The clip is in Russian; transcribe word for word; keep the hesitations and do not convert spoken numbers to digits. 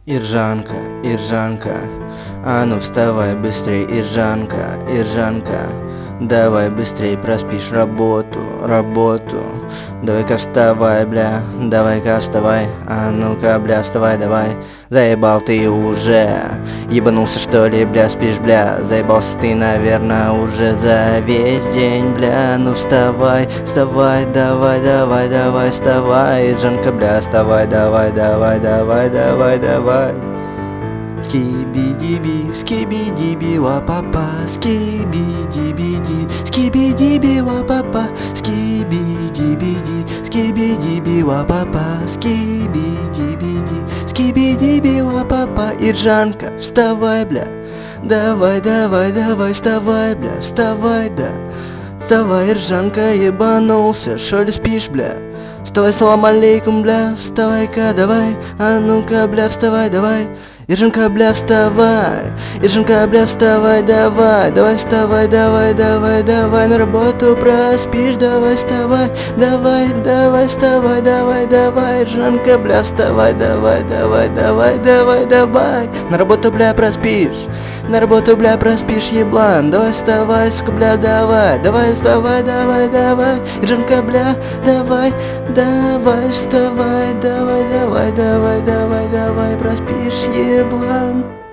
Иржанка, Иржанка, а ну вставай быстрей, Иржанка, Иржанка, давай быстрей проспишь работу, работу. Давай-ка вставай, бля, давай-ка вставай, а ну-ка, бля, вставай, давай. Заебал ты уже, ебанулся что ли, бля, спишь, бля. Заебался ты, наверное, уже за весь день, бля. Ну вставай, вставай, давай, давай, давай, вставай, Иржанка, бля, вставай, давай, давай, давай, давай, давай. Скиби-диби, скиби-диби, ва-папа, скиби-диби-ди, скиби-диби, ва-папа, скиби-диби-ди, скиби-диби, ва-папа, скиби-диби-ди, скиби-диби, ва-папа. Иржанка, вставай, бля, давай, давай, давай, вставай, бля, вставай, да. Вставай, Иржанка, ебанулся, шо ли спишь, бля? Вставай, салам алейкум, бля, вставай-ка, давай, а ну-ка, бля, вставай, давай. Иржанка, бля, вставай, Иржанка, бля, вставай, давай, давай, вставай, давай, давай, давай, на работу проспишь, давай, вставай, давай, давай, вставай, давай, давай, Иржанка, бля, вставай, давай, давай, давай, давай, давай, на работу, бля, проспишь, на работу, бля, проспишь, еблан, давай, вставай, сука, бля, давай, давай, вставай, давай, давай, Иржанка, бля, давай, давай, вставай, давай, давай, давай, давай, давай, проспишь, еблан.